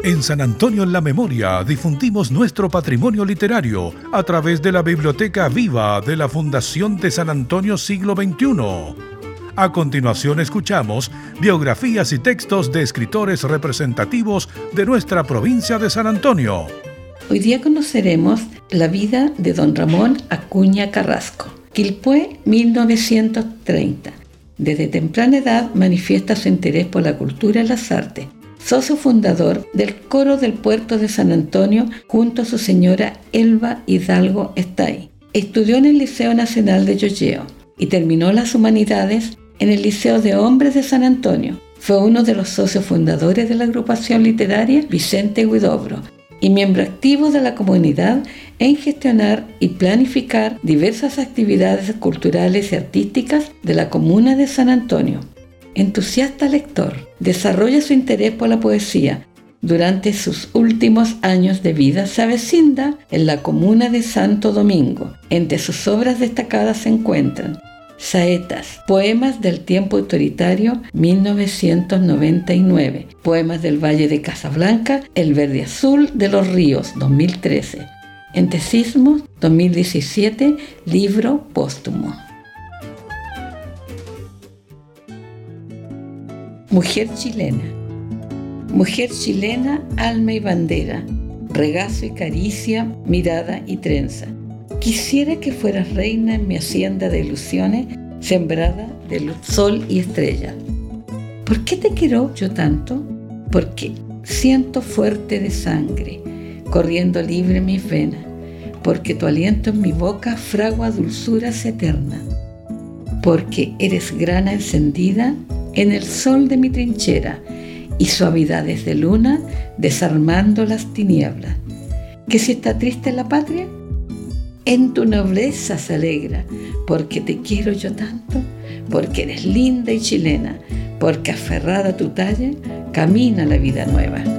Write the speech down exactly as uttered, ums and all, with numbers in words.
En San Antonio en la Memoria difundimos nuestro patrimonio literario a través de la Biblioteca Viva de la Fundación de San Antonio Siglo veintiuno. A continuación escuchamos biografías y textos de escritores representativos de nuestra provincia de San Antonio. Hoy día conoceremos la vida de don Ramón Acuña Carrasco. Quilpué, mil novecientos treinta. Desde temprana edad manifiesta su interés por la cultura y las artes. Socio fundador del coro del puerto de San Antonio junto a su señora Elba Hidalgo Estay. Estudió en el Liceo Nacional de Llolleo y terminó las humanidades en el Liceo de Hombres de San Antonio. Fue uno de los socios fundadores de la agrupación literaria Vicente Huidobro y miembro activo de la comunidad en gestionar y planificar diversas actividades culturales y artísticas de la comuna de San Antonio. Entusiasta lector, desarrolla su interés por la poesía. Durante sus últimos años de vida se avecinda en la comuna de Santo Domingo. Entre sus obras destacadas se encuentran Saetas, Poemas del Tiempo Autoritario, mil novecientos noventa y nueve, Poemas del Valle de Casablanca, El Verde Azul de los Ríos, dos mil trece, Entre Sismos, dos mil diecisiete, libro póstumo. Mujer chilena. Mujer chilena, alma y bandera, regazo y caricia, mirada y trenza. Quisiera que fueras reina en mi hacienda de ilusiones, sembrada de luz, sol y estrella. ¿Por qué te quiero yo tanto? Porque siento fuerte de sangre, corriendo libre en mis venas, porque tu aliento en mi boca fragua dulzuras eternas, porque eres grana encendida en el sol de mi trinchera y suavidades de luna desarmando las tinieblas. Que si está triste la patria, en tu nobleza se alegra, porque te quiero yo tanto, porque eres linda y chilena, porque aferrada a tu talla camina la vida nueva.